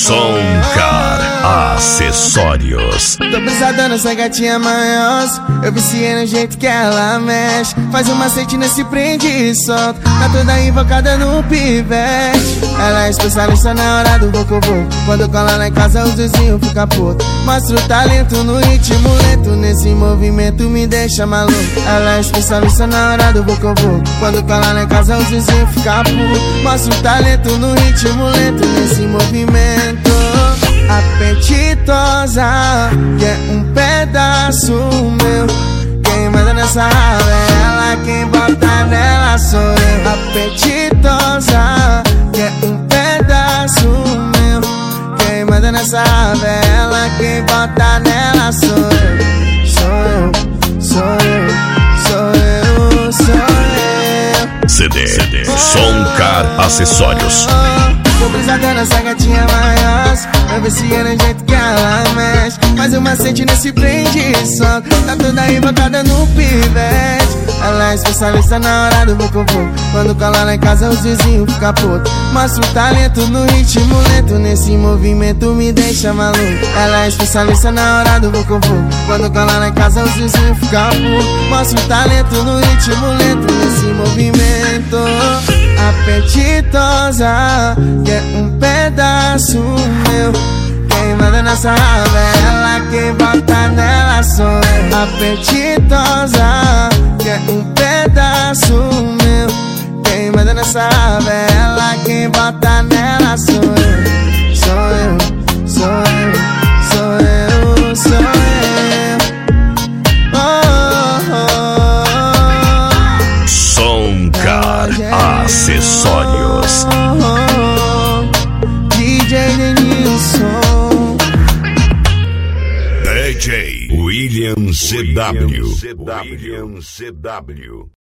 Soncar Acessórios. Tô brisadão nessa gatinha manhosa, eu viciei no jeito que ela mexe. Faz um macete nesse prende e solta, tá toda invocada no pivete. Ela é especialista na hora do voco-voco, quando cola lá em casa os vizinhos ficam putos. Mostra o talento no ritmo lento, nesse movimento me deixa maluco. Ela é especialista na hora do voco-voco, quando cola lá em casa os vizinhos ficam putos. Mostra o talento no ritmo lento, nesse movimento. Apetitosa, quer um pedaço meu. Quem manda nessa raba é ela, quem bota nela sou eu. Apetitosa, quer um pedaço meu. Quem manda nessa raba é ela, quem bota nela sou eu. Sou eu, sou eu, sou eu, sou eu. CD Soncar Acessórios. Tô brisadão nessa gatinha manhosa, eu viciei no jeito que ela mexe. Faz um macete nesse prende e solta, tá toda invocada no pivete. Ela é especialista na hora do voco-voco, quando cola lá em casa os vizinhos ficam putos. Mostra o talento no ritmo lento, nesse movimento me deixa maluco. Ela é especialista na hora do voco-voco, quando cola lá em casa os vizinhos ficam putos. Mostra o talento no ritmo lento, nesse movimento. Apetitosa, quer um pedaço meu. Quem manda nessa raba é ela, quem bota nela sou eu. Apetitosa, quer um pedaço meu. Quem manda nessa raba é ela, quem bota nela sou eu. Sou eu, sou eu, sou eu, sou eu. Soncar Acessórios. DJ Denilson, DJ William CW.